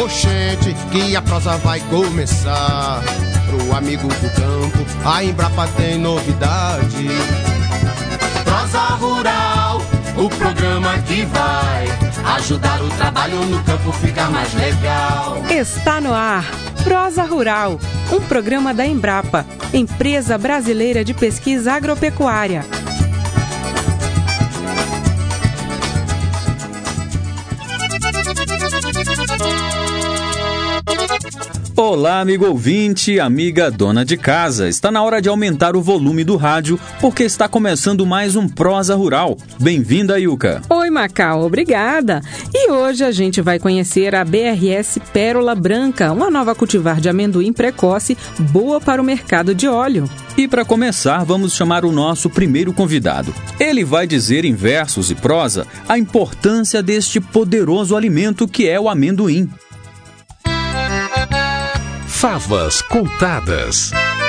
Oxente, que a prosa vai começar. Pro amigo do campo, a Embrapa tem novidade. Prosa Rural, o programa que vai ajudar o trabalho no campo ficar mais legal. Está no ar, Prosa Rural, um programa da Embrapa, Empresa Brasileira de Pesquisa Agropecuária. Olá, amigo ouvinte, amiga dona de casa. Está na hora de aumentar o volume do rádio, porque está começando mais um Prosa Rural. Bem-vinda, Ilka. Oi, Macau, obrigada. E hoje a gente vai conhecer a BRS Pérola Branca, uma nova cultivar de amendoim precoce, boa para o mercado de óleo. E para começar, vamos chamar o nosso primeiro convidado. Ele vai dizer em versos e prosa a importância deste poderoso alimento que é o amendoim. Favas contadas.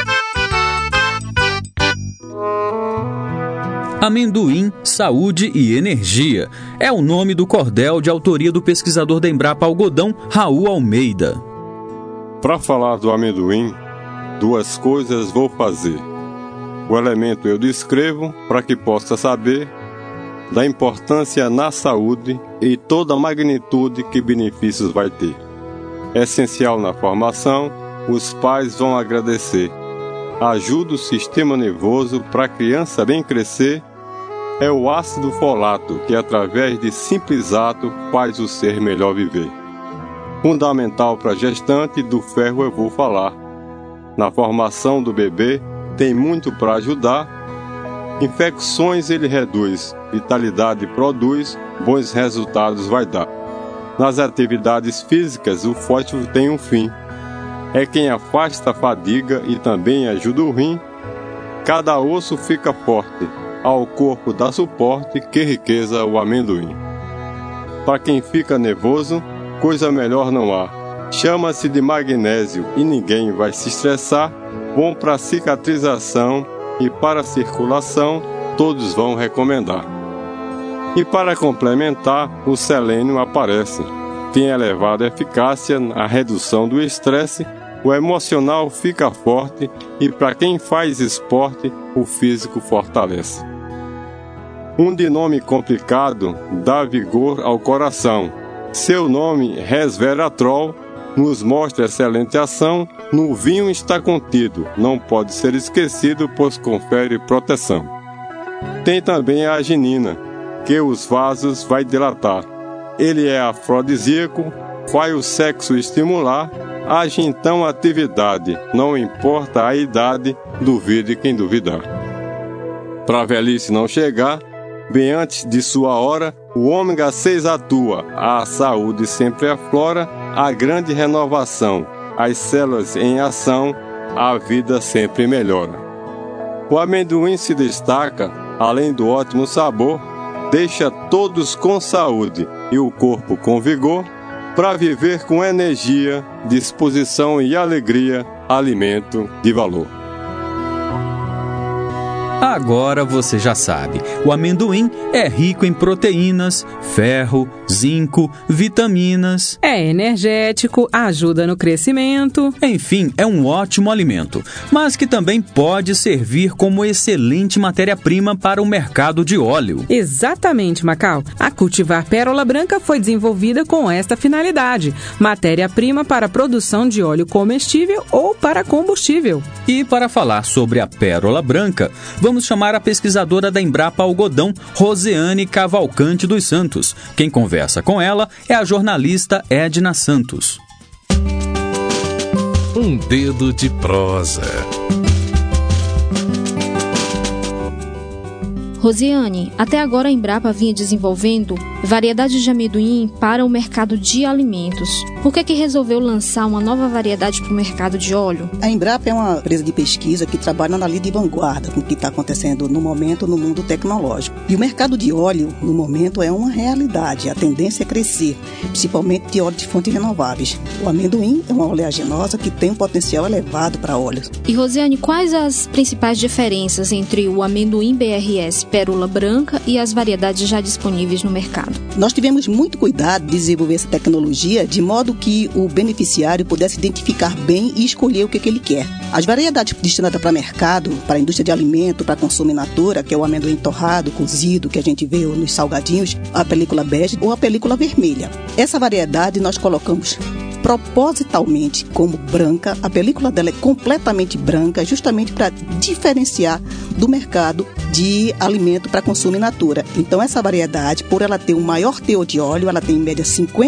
Amendoim, saúde e energia é o nome do cordel de autoria do pesquisador da Embrapa Algodão, Raul Almeida. Para falar do amendoim, duas coisas vou fazer. O elemento eu descrevo para que possa saber da importância na saúde e toda a magnitude que benefícios vai ter. Essencial na formação, os pais vão agradecer. Ajuda o sistema nervoso para a criança bem crescer. É o ácido folato que, através de simples ato, faz o ser melhor viver. Fundamental para a gestante, do ferro eu vou falar. Na formação do bebê, tem muito para ajudar. Infecções ele reduz, vitalidade produz, bons resultados vai dar. Nas atividades físicas, o fósforo tem um fim. É quem afasta a fadiga e também ajuda o rim. Cada osso fica forte, ao corpo dá suporte, que riqueza o amendoim. Para quem fica nervoso, coisa melhor não há. Chama-se de magnésio e ninguém vai se estressar. Bom para cicatrização e para circulação, todos vão recomendar. E para complementar, o selênio aparece. Tem elevada eficácia na redução do estresse, o emocional fica forte e para quem faz esporte, o físico fortalece. Um de nome complicado dá vigor ao coração. Seu nome, resveratrol, nos mostra excelente ação. No vinho está contido, não pode ser esquecido, pois confere proteção. Tem também a arginina, que os vasos vai dilatar. Ele é afrodisíaco, faz o sexo estimular, age então a atividade, não importa a idade, duvide quem duvidar. Para a velhice não chegar, bem antes de sua hora, o ômega 6 atua, a saúde sempre aflora, a grande renovação, as células em ação, a vida sempre melhora. O amendoim se destaca, além do ótimo sabor, deixa todos com saúde e o corpo com vigor, para viver com energia, disposição e alegria, alimento de valor. Agora você já sabe, o amendoim é rico em proteínas, ferro, zinco, vitaminas. É energético, ajuda no crescimento. Enfim, é um ótimo alimento, mas que também pode servir como excelente matéria-prima para o mercado de óleo. Exatamente, Macau. A cultivar Pérola Branca foi desenvolvida com esta finalidade: matéria-prima para a produção de óleo comestível ou para combustível. E para falar sobre a Pérola Branca, vamos chamar a pesquisadora da Embrapa Algodão, Rosiane Cavalcante dos Santos. Quem conversa com ela é a jornalista Edna Santos. Um dedo de prosa. Rosiane, até agora a Embrapa vinha desenvolvendo variedades de amendoim para o mercado de alimentos. Por que resolveu lançar uma nova variedade para o mercado de óleo? A Embrapa é uma empresa de pesquisa que trabalha na linha de vanguarda com o que está acontecendo no momento no mundo tecnológico. E o mercado de óleo, no momento, é uma realidade. A tendência é crescer, principalmente de óleo de fontes renováveis. O amendoim é uma oleaginosa que tem um potencial elevado para óleos. E Rosiane, quais as principais diferenças entre o amendoim BRS Pérola Branca e as variedades já disponíveis no mercado? Nós tivemos muito cuidado de desenvolver essa tecnologia de modo que o beneficiário pudesse identificar bem e escolher o que ele quer. As variedades destinadas para mercado, para a indústria de alimento, para consumo in natura, que é o amendoim torrado, cozido, que a gente vê nos salgadinhos, a película bege ou a película vermelha. Essa variedade nós colocamos propositalmente como branca, a película dela é completamente branca, justamente para diferenciar do mercado de alimento para consumo in natura. Então essa variedade, por ela ter um maior teor de óleo, ela tem em média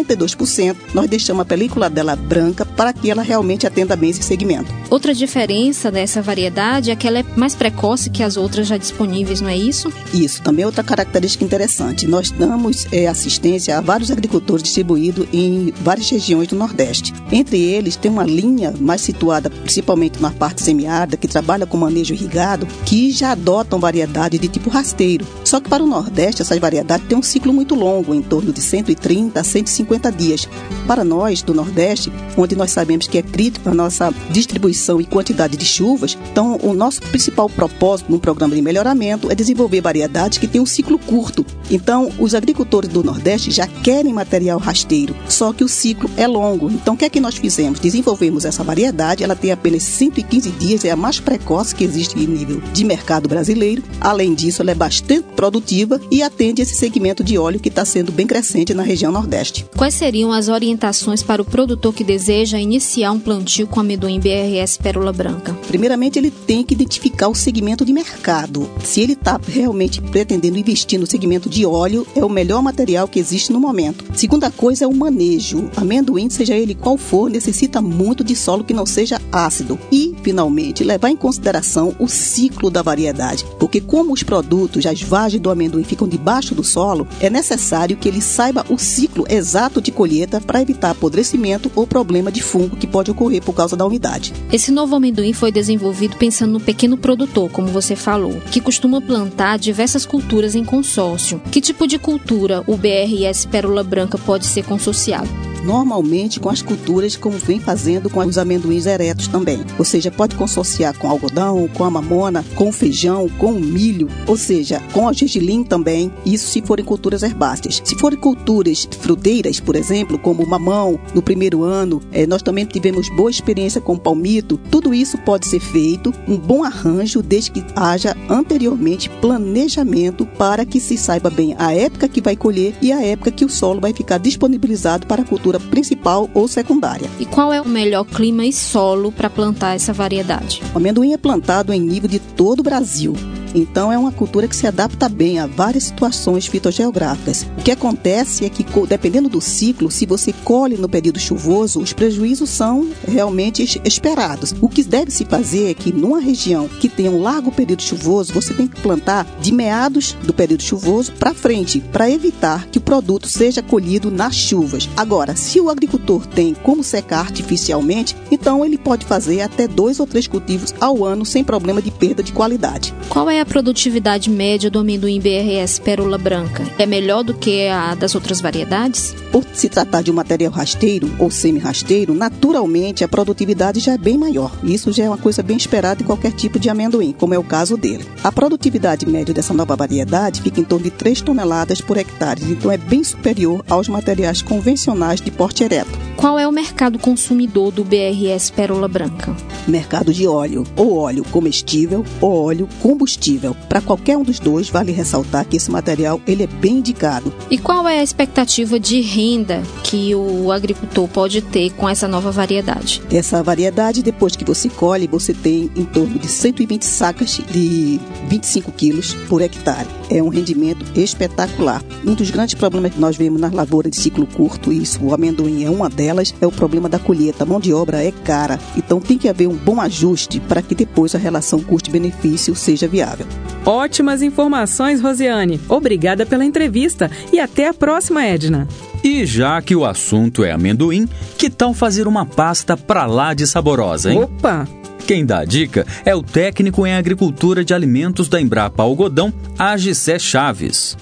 52%, nós deixamos a película dela branca para que ela realmente atenda bem esse segmento. Outra diferença dessa variedade é que ela é mais precoce que as outras já disponíveis, não é isso? Isso, também é outra característica interessante. Nós damos assistência a vários agricultores distribuídos em várias regiões do Nordeste. Entre eles, tem uma linha mais situada principalmente na parte semiárida, que trabalha com manejo irrigado, que já adotam variedade de tipo rasteiro. Só que para o Nordeste, essas variedades têm um ciclo muito longo, em torno de 130 a 150 dias. Para nós, do Nordeste, onde nós sabemos que é crítico a nossa distribuição e quantidade de chuvas, então o nosso principal propósito no programa de melhoramento é desenvolver variedades que têm um ciclo curto. Então, os agricultores do Nordeste já querem material rasteiro, só que o ciclo é longo. Então, o que é que nós fizemos? Desenvolvemos essa variedade, ela tem apenas 115 dias, é a mais precoce que existe em nível de mercado brasileiro. Além disso, ela é bastante produtiva e atende esse segmento de óleo que está sendo bem crescente na região Nordeste. Quais seriam as orientações para o produtor que deseja iniciar um plantio com amendoim BRS Pérola Branca? Primeiramente, ele tem que identificar o segmento de mercado. Se ele está realmente pretendendo investir no segmento de óleo, é o melhor material que existe no momento. Segunda coisa é o manejo. Amendoim, seja ele qual for, necessita muito de solo que não seja ácido. E, finalmente, levar em consideração o ciclo da variedade. Porque como os produtos, as vagens do amendoim ficam debaixo do solo, é necessário que ele saiba o ciclo exato de colheita para evitar apodrecimento ou problema de fungo que pode ocorrer por causa da umidade. Esse novo amendoim foi desenvolvido pensando no pequeno produtor, como você falou, que costuma plantar diversas culturas em consórcio. Que tipo de cultura o BRS Pérola Branca pode ser consorciado? Normalmente com as culturas como vem fazendo com os amendoins eretos também. Ou seja, pode consorciar com algodão, com a mamona, com o feijão, com o milho, ou seja, com a gergelim também, isso se forem culturas herbáceas. Se forem culturas fruteiras, por exemplo, como o mamão, no primeiro ano, nós também tivemos boa experiência com o palmito, tudo isso pode ser feito, um bom arranjo, desde que haja anteriormente planejamento para que se saiba bem a época que vai colher e a época que o solo vai ficar disponibilizado para a cultura principal ou secundária. E qual é o melhor clima e solo para plantar essa variedade? O amendoim é plantado em nível de todo o Brasil. Então, é uma cultura que se adapta bem a várias situações fitogeográficas. O que acontece é que, dependendo do ciclo, se você colhe no período chuvoso, os prejuízos são realmente esperados. O que deve se fazer é que, numa região que tem um largo período chuvoso, você tem que plantar de meados do período chuvoso para frente, para evitar que o produto seja colhido nas chuvas. Agora, se o agricultor tem como secar artificialmente, então ele pode fazer até 2 ou 3 cultivos ao ano sem problema de perda de qualidade. Qual é a produtividade média do amendoim BRS Pérola Branca? É melhor do que a das outras variedades? Por se tratar de um material rasteiro ou semi-rasteiro, naturalmente a produtividade já é bem maior. Isso já é uma coisa bem esperada em qualquer tipo de amendoim, como é o caso dele. A produtividade média dessa nova variedade fica em torno de 3 toneladas por hectare, então é bem superior aos materiais convencionais de porte ereto. Qual é o mercado consumidor do BRS Pérola Branca? Mercado de óleo, ou óleo comestível ou óleo combustível. Para qualquer um dos dois, vale ressaltar que esse material ele é bem indicado. E qual é a expectativa de renda que o agricultor pode ter com essa nova variedade? Essa variedade, depois que você colhe, você tem em torno de 120 sacas de 25 quilos por hectare. É um rendimento espetacular. Um dos grandes problemas que nós vemos nas lavouras de ciclo curto, isso, o amendoim é uma delas, é o problema da colheita. A mão de obra é cara, então tem que haver um bom ajuste para que depois a relação custo-benefício seja viável. Ótimas informações, Rosiane. Obrigada pela entrevista e até a próxima, Edna. E já que o assunto é amendoim, que tal fazer uma pasta pra lá de saborosa, hein? Opa! Quem dá a dica é o técnico em agricultura de alimentos da Embrapa Algodão, Agissé Chaves.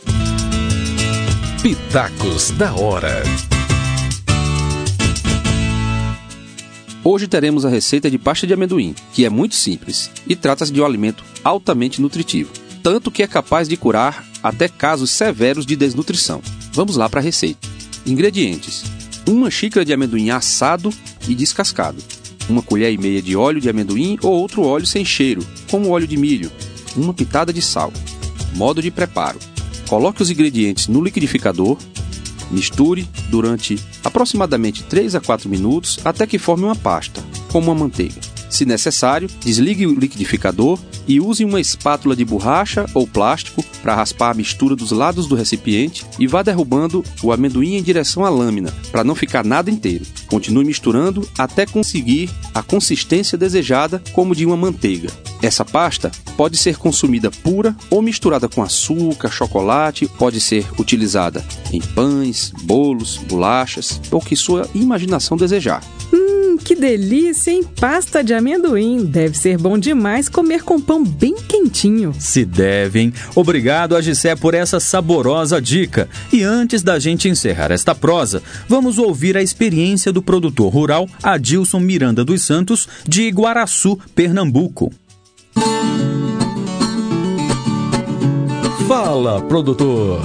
Pitacos da hora. Hoje teremos a receita de pasta de amendoim, que é muito simples e trata-se de um alimento altamente nutritivo. tanto que é capaz de curar até casos severos de desnutrição. Vamos lá para a receita. Ingredientes: 1 xícara de amendoim assado e descascado, 1 colher e meia de óleo de amendoim ou outro óleo sem cheiro, como óleo de milho, 1 pitada de sal. Modo de preparo: coloque os ingredientes no liquidificador, misture durante aproximadamente 3 a 4 minutos até que forme uma pasta, como uma manteiga. Se necessário, desligue o liquidificador e use uma espátula de borracha ou plástico para raspar a mistura dos lados do recipiente e vá derrubando o amendoim em direção à lâmina, para não ficar nada inteiro. Continue misturando até conseguir a consistência desejada, como de uma manteiga. Essa pasta pode ser consumida pura ou misturada com açúcar, chocolate, pode ser utilizada em pães, bolos, bolachas ou que sua imaginação desejar. Que delícia, hein? Pasta de amendoim. Deve ser bom demais comer com pão bem quentinho. Se deve, hein? Obrigado, Agissé, por essa saborosa dica. E antes da gente encerrar esta prosa, vamos ouvir a experiência do produtor rural Adilson Miranda dos Santos, de Iguaraçu, Pernambuco. Fala, produtor!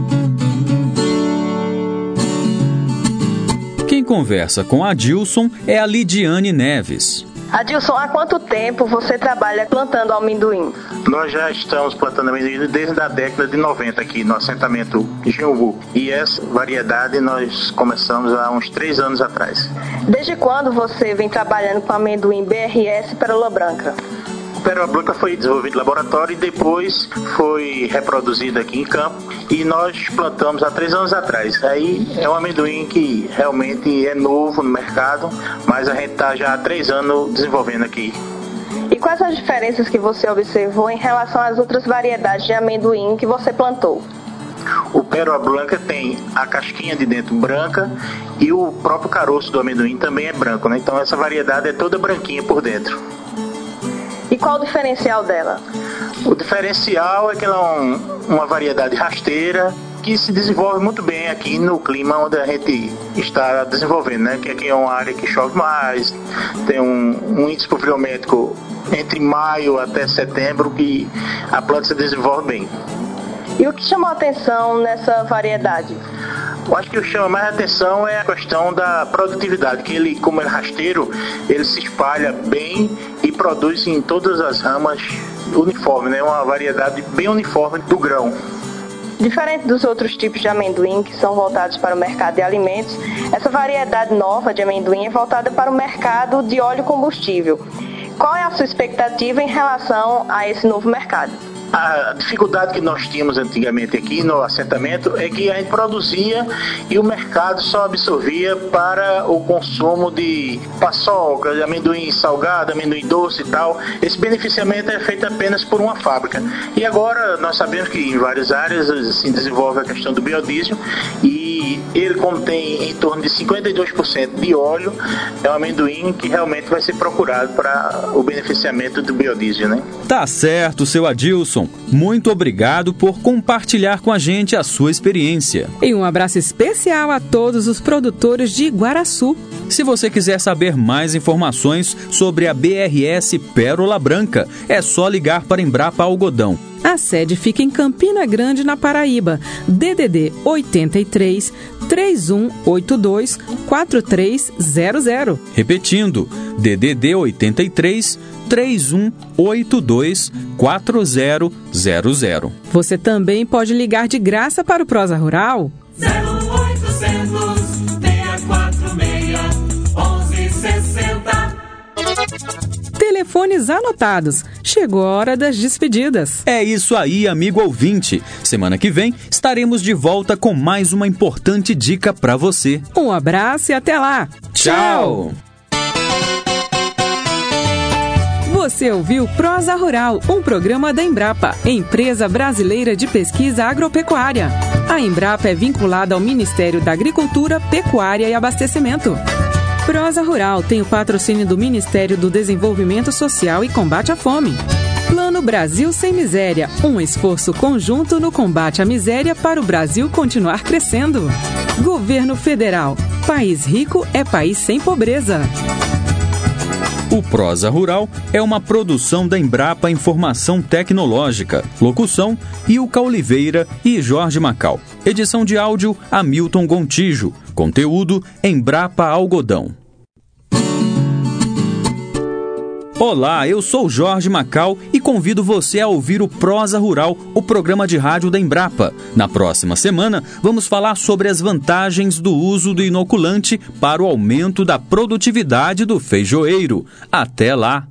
Quem conversa com Adilson é a Lidiane Neves. Adilson, há quanto tempo você trabalha plantando amendoim? Nós já estamos plantando amendoim desde a década de 90 aqui no assentamento Jinhubu. E essa variedade nós começamos há uns 3 anos atrás. Desde quando você vem trabalhando com amendoim BRS Pérola Branca? O Pérola Branca foi desenvolvido em laboratório e depois foi reproduzido aqui em campo. E nós plantamos há 3 anos atrás. Aí é um amendoim que realmente é novo no mercado, mas a gente está já há 3 anos desenvolvendo aqui. E quais as diferenças que você observou em relação às outras variedades de amendoim que você plantou? O Pérola Branca tem a casquinha de dentro branca e o próprio caroço do amendoim também é branco, né? Então essa variedade é toda branquinha por dentro. E qual o diferencial dela? O diferencial é que ela é uma variedade rasteira que se desenvolve muito bem aqui no clima onde a gente está desenvolvendo, né? Que aqui é uma área que chove mais, tem um índice pluviométrico entre maio até setembro que a planta se desenvolve bem. E o que chamou a atenção nessa variedade? Eu acho que o que chama mais atenção é a questão da produtividade, que ele, como é rasteiro, ele se espalha bem e produz em todas as ramas uniforme, né? Uma variedade bem uniforme do grão. Diferente dos outros tipos de amendoim que são voltados para o mercado de alimentos, essa variedade nova de amendoim é voltada para o mercado de óleo combustível. Qual é a sua expectativa em relação a esse novo mercado? A dificuldade que nós tínhamos antigamente aqui no assentamento é que a gente produzia e o mercado só absorvia para o consumo de paçoca, de amendoim salgado, amendoim doce e tal. Esse beneficiamento é feito apenas por uma fábrica. E agora nós sabemos que em várias áreas se desenvolve a questão do biodiesel e ele contém em torno de 52% de óleo. É um amendoim que realmente vai ser procurado para o beneficiamento do biodiesel, né? Tá certo, seu Adilson. Muito obrigado por compartilhar com a gente a sua experiência. E um abraço especial a todos os produtores de Iguaraçu. Se você quiser saber mais informações sobre a BRS Pérola Branca, é só ligar para Embrapa Algodão. A sede fica em Campina Grande, na Paraíba. DDD 83 3182 4300. Repetindo, DDD 83 3182 4000. Você também pode ligar de graça para o Prosa Rural. 0800 646 1160. Telefones anotados. Chegou a hora das despedidas. É isso aí, amigo ouvinte. Semana que vem estaremos de volta com mais uma importante dica para você. Um abraço e até lá. Tchau! Você ouviu Prosa Rural, um programa da Embrapa, Empresa Brasileira de Pesquisa Agropecuária. A Embrapa é vinculada ao Ministério da Agricultura, Pecuária e Abastecimento. Prosa Rural tem o patrocínio do Ministério do Desenvolvimento Social e Combate à Fome. Plano Brasil Sem Miséria, um esforço conjunto no combate à miséria para o Brasil continuar crescendo. Governo Federal, país rico é país sem pobreza. O Prosa Rural é uma produção da Embrapa Informação Tecnológica. Locução, Ilka Oliveira e Jorge Macau. Edição de áudio, Hamilton Gontijo. Conteúdo, Embrapa Algodão. Olá, eu sou Jorge Macau e convido você a ouvir o Prosa Rural, o programa de rádio da Embrapa. Na próxima semana, vamos falar sobre as vantagens do uso do inoculante para o aumento da produtividade do feijoeiro. Até lá!